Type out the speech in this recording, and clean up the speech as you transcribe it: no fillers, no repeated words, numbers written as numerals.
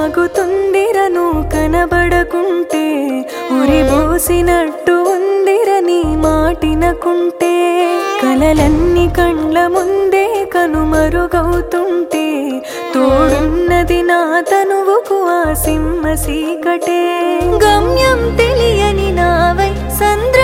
సాగుతుందిరను కనబడకుంటే ఉరిబోసినట్టు ఉందిరని మాటినకుంటే కలలన్నీ కండ్ల ముందే కనుమరుగవుతుంటే తోడున్నది నా తనువుకు ఆ సింహ సీకటే గమ్యం తెలియని నావై